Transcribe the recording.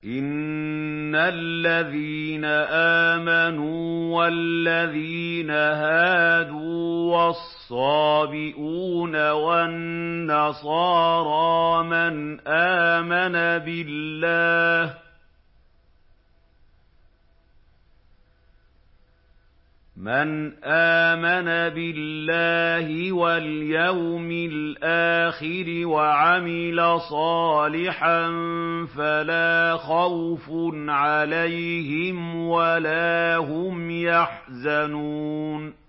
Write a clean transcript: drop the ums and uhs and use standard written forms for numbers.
إِنَّ الَّذِينَ آمَنُوا وَالَّذِينَ هَادُوا وَالصَّابِئُونَ وَالنَّصَارَىٰ مَنْ آمَنَ بِاللَّهِ وَالْيَوْمِ الْآخِرِ وَعَمِلَ صَالِحًا فَلَا خَوْفٌ عَلَيْهِمْ وَلَا هُمْ يَحْزَنُونَ